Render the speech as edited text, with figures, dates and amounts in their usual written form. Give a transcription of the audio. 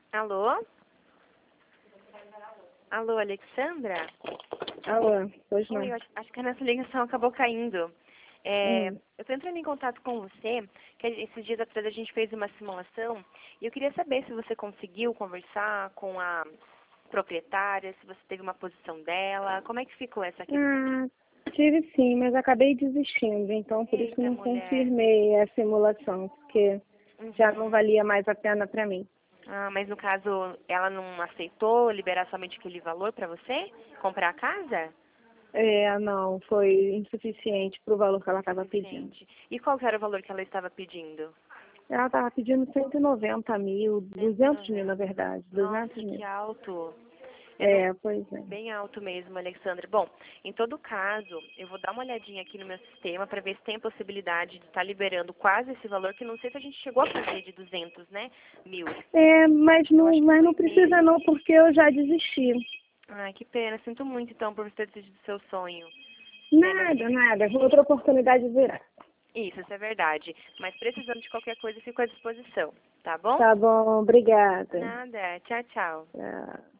Alô? Alô, Alexandra? Alô, pois Oi, não. eu acho que a nossa ligação acabou caindo. Hum. Eu estou entrando em contato com você, que esses dias atrás a gente fez uma simulação, e eu queria saber se você conseguiu conversar com a proprietária, se você teve uma posição dela, como é que ficou essa questão? Ah, tive sim, mas acabei desistindo, então por isso Eita, não mulher. confirmei a simulação, porque já não Uhum. valia mais a pena para mim. Ah, mas no caso, ela não aceitou liberar somente aquele valor para você? Comprar a casa? Não, foi insuficiente para o valor que ela estava pedindo. Suficiente. E qual que era o valor que ela estava pedindo? Ela estava pedindo 190 mil, 200 mil na 190. verdade, 200 Nossa, que mil. alto. Eu não... Pois é. Bem alto mesmo, Alexandre. Bom, em todo caso, eu vou dar uma olhadinha aqui no meu sistema para ver se tem a possibilidade de estar liberando quase esse valor, que não sei se a gente chegou a fazer de 200, né? Mil. Eu acho que Mas foi não precisa menos. não, porque eu já desisti. Ai, que pena. Sinto muito, então, por você ter desistido do seu sonho. É, mas Nada, outra oportunidade virá. isso é verdade. Mas precisando de qualquer coisa, fico à disposição. Tá bom? Tá bom, obrigada. Nada. Tchau, tchau. Tchau.